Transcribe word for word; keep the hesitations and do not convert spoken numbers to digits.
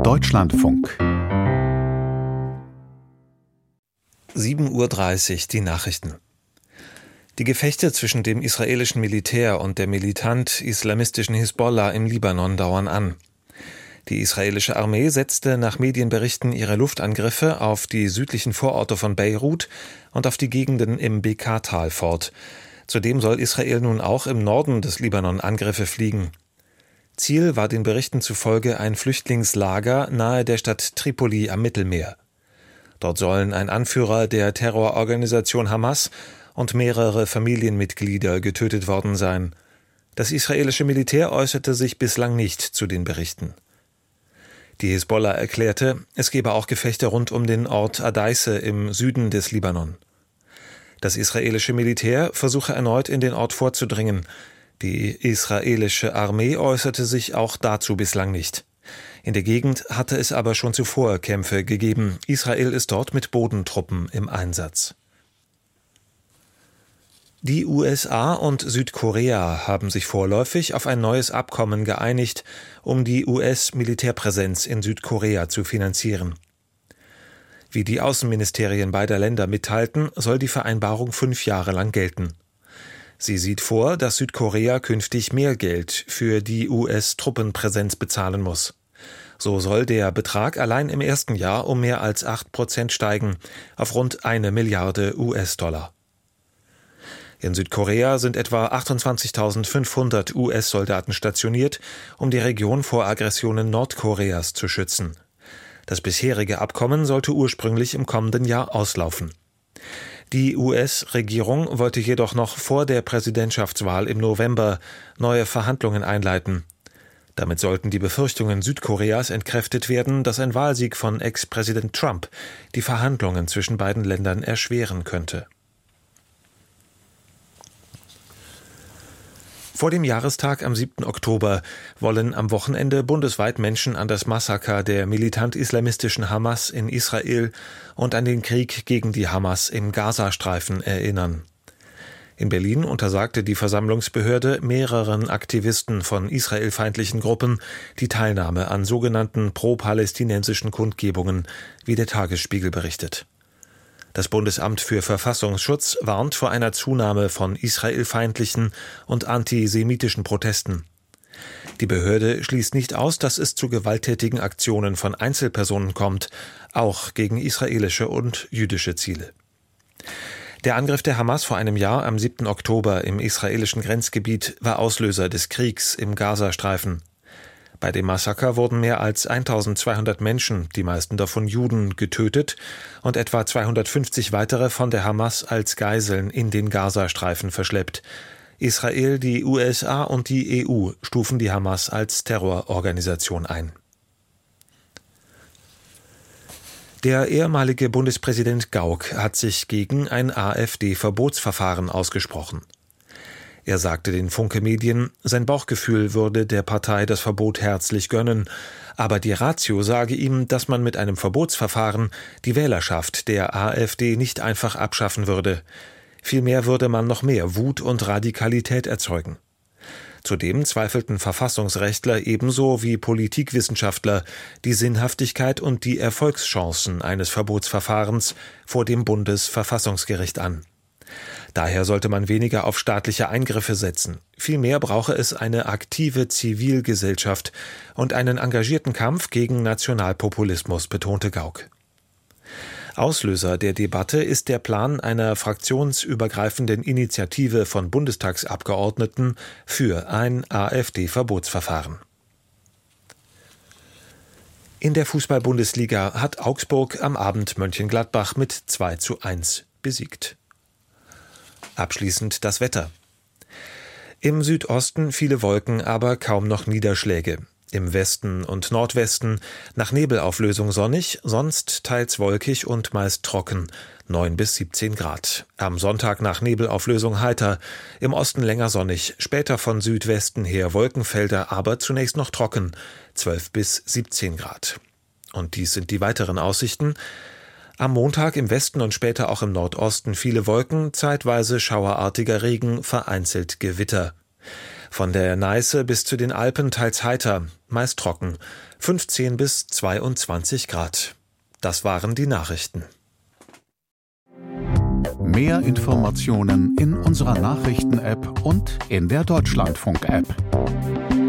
Deutschlandfunk. sieben Uhr dreißig, die Nachrichten. Die Gefechte zwischen dem israelischen Militär und der militant-islamistischen Hisbollah im Libanon dauern an. Die israelische Armee setzte nach Medienberichten ihre Luftangriffe auf die südlichen Vororte von Beirut und auf die Gegenden im Bekaa-Tal fort. Zudem soll Israel nun auch im Norden des Libanon Angriffe fliegen. Ziel war den Berichten zufolge ein Flüchtlingslager nahe der Stadt Tripoli am Mittelmeer. Dort sollen ein Anführer der Terrororganisation Hamas und mehrere Familienmitglieder getötet worden sein. Das israelische Militär äußerte sich bislang nicht zu den Berichten. Die Hisbollah erklärte, es gebe auch Gefechte rund um den Ort Adaisse im Süden des Libanon. Das israelische Militär versuche erneut in den Ort vorzudringen. Die israelische Armee äußerte sich auch dazu bislang nicht. In der Gegend hatte es aber schon zuvor Kämpfe gegeben. Israel ist dort mit Bodentruppen im Einsatz. Die U S A und Südkorea haben sich vorläufig auf ein neues Abkommen geeinigt, um die U S-Militärpräsenz in Südkorea zu finanzieren. Wie die Außenministerien beider Länder mitteilten, soll die Vereinbarung fünf Jahre lang gelten. Sie sieht vor, dass Südkorea künftig mehr Geld für die U S-Truppenpräsenz bezahlen muss. So soll der Betrag allein im ersten Jahr um mehr als acht Prozent steigen, auf rund eine Milliarde U S-Dollar. In Südkorea sind etwa achtundzwanzigtausendfünfhundert U S-Soldaten stationiert, um die Region vor Aggressionen Nordkoreas zu schützen. Das bisherige Abkommen sollte ursprünglich im kommenden Jahr auslaufen. Die U S-Regierung wollte jedoch noch vor der Präsidentschaftswahl im November neue Verhandlungen einleiten. Damit sollten die Befürchtungen Südkoreas entkräftet werden, dass ein Wahlsieg von Ex-Präsident Trump die Verhandlungen zwischen beiden Ländern erschweren könnte. Vor dem Jahrestag am siebten Oktober wollen am Wochenende bundesweit Menschen an das Massaker der militant-islamistischen Hamas in Israel und an den Krieg gegen die Hamas im Gazastreifen erinnern. In Berlin untersagte die Versammlungsbehörde mehreren Aktivisten von israelfeindlichen Gruppen die Teilnahme an sogenannten pro-palästinensischen Kundgebungen, wie der Tagesspiegel berichtet. Das Bundesamt für Verfassungsschutz warnt vor einer Zunahme von israelfeindlichen und antisemitischen Protesten. Die Behörde schließt nicht aus, dass es zu gewalttätigen Aktionen von Einzelpersonen kommt, auch gegen israelische und jüdische Ziele. Der Angriff der Hamas vor einem Jahr am siebten Oktober im israelischen Grenzgebiet war Auslöser des Kriegs im Gazastreifen. Bei dem Massaker wurden mehr als eintausendzweihundert Menschen, die meisten davon Juden, getötet und etwa zweihundertfünfzig weitere von der Hamas als Geiseln in den Gazastreifen verschleppt. Israel, die U S A und die E U stufen die Hamas als Terrororganisation ein. Der ehemalige Bundespräsident Gauck hat sich gegen ein AfD-Verbotsverfahren ausgesprochen. Er sagte den Funke-Medien, sein Bauchgefühl würde der Partei das Verbot herzlich gönnen, aber die Ratio sage ihm, dass man mit einem Verbotsverfahren die Wählerschaft der AfD nicht einfach abschaffen würde. Vielmehr würde man noch mehr Wut und Radikalität erzeugen. Zudem zweifelten Verfassungsrechtler ebenso wie Politikwissenschaftler die Sinnhaftigkeit und die Erfolgschancen eines Verbotsverfahrens vor dem Bundesverfassungsgericht an. Daher sollte man weniger auf staatliche Eingriffe setzen. Vielmehr brauche es eine aktive Zivilgesellschaft und einen engagierten Kampf gegen Nationalpopulismus, betonte Gauck. Auslöser der Debatte ist der Plan einer fraktionsübergreifenden Initiative von Bundestagsabgeordneten für ein AfD-Verbotsverfahren. In der Fußball-Bundesliga hat Augsburg am Abend Mönchengladbach mit zwei zu eins besiegt. Abschließend das Wetter. Im Südosten viele Wolken, aber kaum noch Niederschläge. Im Westen und Nordwesten nach Nebelauflösung sonnig, sonst teils wolkig und meist trocken, neun bis siebzehn Grad. Am Sonntag nach Nebelauflösung heiter, im Osten länger sonnig, später von Südwesten her Wolkenfelder, aber zunächst noch trocken, zwölf bis siebzehn Grad. Und dies sind die weiteren Aussichten. Am Montag im Westen und später auch im Nordosten viele Wolken, zeitweise schauerartiger Regen, vereinzelt Gewitter. Von der Neiße bis zu den Alpen teils heiter, meist trocken, fünfzehn bis zweiundzwanzig Grad. Das waren die Nachrichten. Mehr Informationen in unserer Nachrichten-App und in der Deutschlandfunk-App.